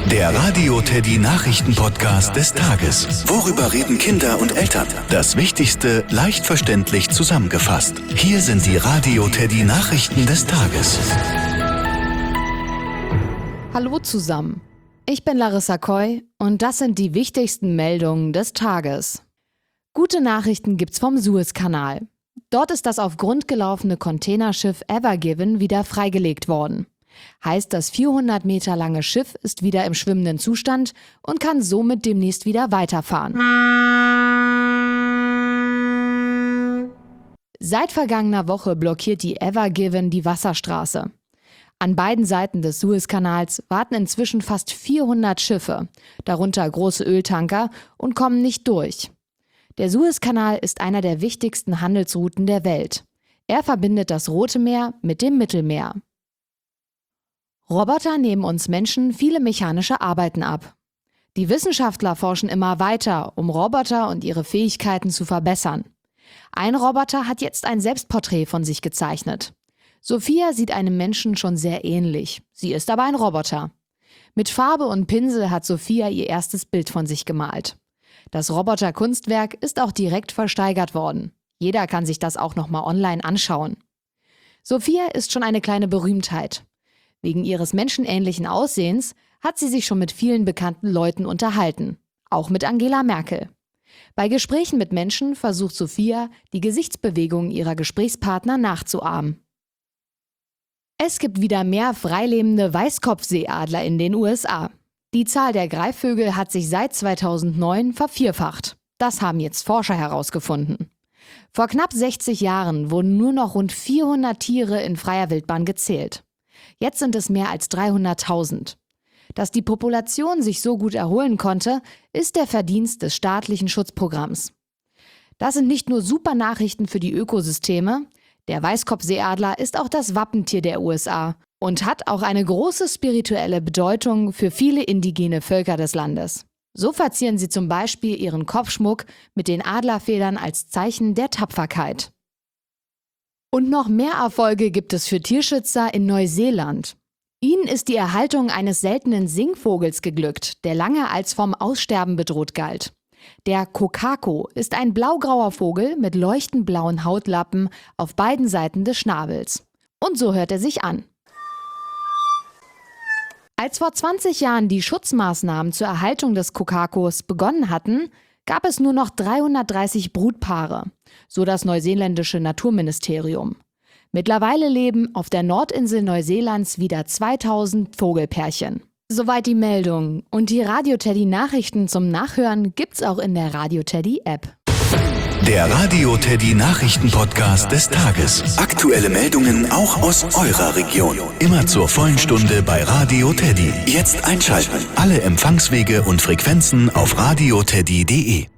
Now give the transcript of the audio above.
Der Radio Teddy Nachrichten-Podcast des Tages. Worüber reden Kinder und Eltern? Das Wichtigste leicht verständlich zusammengefasst. Hier sind die Radio Teddy Nachrichten des Tages. Hallo zusammen. Ich bin Larissa Koy und das sind die wichtigsten Meldungen des Tages. Gute Nachrichten gibt's vom Suezkanal. Dort ist das auf Grund gelaufene Containerschiff Ever Given wieder freigelegt worden. Heißt, das 400 Meter lange Schiff ist wieder im schwimmenden Zustand und kann somit demnächst wieder weiterfahren. Seit vergangener Woche blockiert die Ever Given die Wasserstraße. An beiden Seiten des Suezkanals warten inzwischen fast 400 Schiffe, darunter große Öltanker, und kommen nicht durch. Der Suezkanal ist einer der wichtigsten Handelsrouten der Welt. Er verbindet das Rote Meer mit dem Mittelmeer. Roboter nehmen uns Menschen viele mechanische Arbeiten ab. Die Wissenschaftler forschen immer weiter, um Roboter und ihre Fähigkeiten zu verbessern. Ein Roboter hat jetzt ein Selbstporträt von sich gezeichnet. Sophia sieht einem Menschen schon sehr ähnlich. Sie ist aber ein Roboter. Mit Farbe und Pinsel hat Sophia ihr erstes Bild von sich gemalt. Das Roboter-Kunstwerk ist auch direkt versteigert worden. Jeder kann sich das auch nochmal online anschauen. Sophia ist schon eine kleine Berühmtheit. Wegen ihres menschenähnlichen Aussehens hat sie sich schon mit vielen bekannten Leuten unterhalten. Auch mit Angela Merkel. Bei Gesprächen mit Menschen versucht Sophia, die Gesichtsbewegungen ihrer Gesprächspartner nachzuahmen. Es gibt wieder mehr freilebende Weißkopfseeadler in den USA. Die Zahl der Greifvögel hat sich seit 2009 vervierfacht. Das haben jetzt Forscher herausgefunden. Vor knapp 60 Jahren wurden nur noch rund 400 Tiere in freier Wildbahn gezählt. Jetzt sind es mehr als 300.000. Dass die Population sich so gut erholen konnte, ist der Verdienst des staatlichen Schutzprogramms. Das sind nicht nur super Nachrichten für die Ökosysteme. Der Weißkopfseeadler ist auch das Wappentier der USA und hat auch eine große spirituelle Bedeutung für viele indigene Völker des Landes. So verzieren sie zum Beispiel ihren Kopfschmuck mit den Adlerfedern als Zeichen der Tapferkeit. Und noch mehr Erfolge gibt es für Tierschützer in Neuseeland. Ihnen ist die Erhaltung eines seltenen Singvogels geglückt, der lange als vom Aussterben bedroht galt. Der Kokako ist ein blaugrauer Vogel mit leuchtend blauen Hautlappen auf beiden Seiten des Schnabels. Und so hört er sich an. Als vor 20 Jahren die Schutzmaßnahmen zur Erhaltung des Kokakos begonnen hatten, gab es nur noch 330 Brutpaare, so das neuseeländische Naturministerium. Mittlerweile leben auf der Nordinsel Neuseelands wieder 2000 Vogelpärchen. Soweit die Meldung. Und die Radio Teddy Nachrichten zum Nachhören gibt's auch in der Radio Teddy App. Der Radio Teddy Nachrichten-Podcast des Tages. Aktuelle Meldungen auch aus eurer Region. Immer zur vollen Stunde bei Radio Teddy. Jetzt einschalten. Alle Empfangswege und Frequenzen auf radioteddy.de.